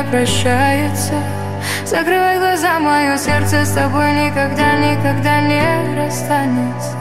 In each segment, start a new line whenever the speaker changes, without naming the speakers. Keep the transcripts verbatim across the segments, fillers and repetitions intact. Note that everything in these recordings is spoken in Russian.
прощается. Закрывай глаза, мое сердце с тобой никогда, никогда не расстанется.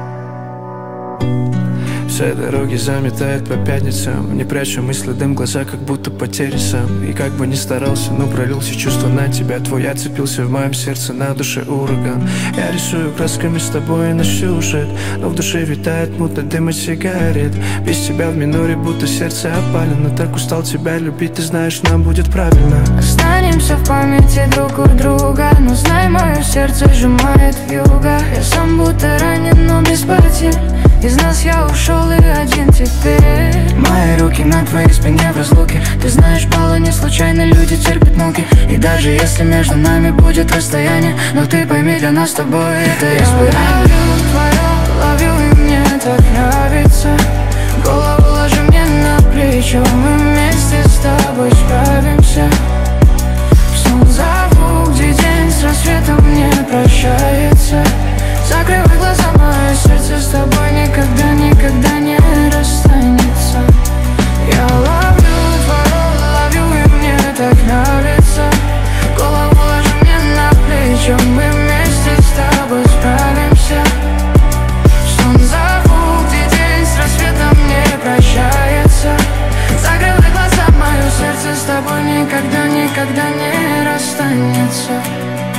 Все дороги заметает по пятницам. Не прячу мысли, дым, глаза как будто потери сам. И как бы ни старался, но пролился чувство на тебя. Твой я цепился в моем сердце, на душе ураган. Я рисую красками с тобой на сюжет, но в душе витает мутный дым от сигарет. Без тебя в миноре будто сердце опалено. Так устал тебя любить, ты знаешь, нам будет правильно.
Останемся в памяти друг у друга, но знай, мое сердце сжимает вьюга. Я сам будто ранен, но без потерь. Из нас я ушел и один теперь. Мои руки на твоей спине в разлуке. Ты знаешь, мало не случайно люди терпят муки. И даже если между нами будет расстояние, но ты пойми, для нас с тобой это испытание. Я ловлю твое, ловлю, и мне так нравится. Голову ложи мне на плечо, мы вместе с тобой справимся. В сон зову, где день с рассветом не прощается. Закрывай глаза, мое сердце с тобой никогда, никогда не расстанется. Я ловлю твою, ловлю, и мне так нравится. Голову ложи мне на плечо, мы вместе с тобой справимся. В сон зову, где день с рассветом не прощается. Закрывай глаза, мое сердце с тобой никогда, никогда не расстанется.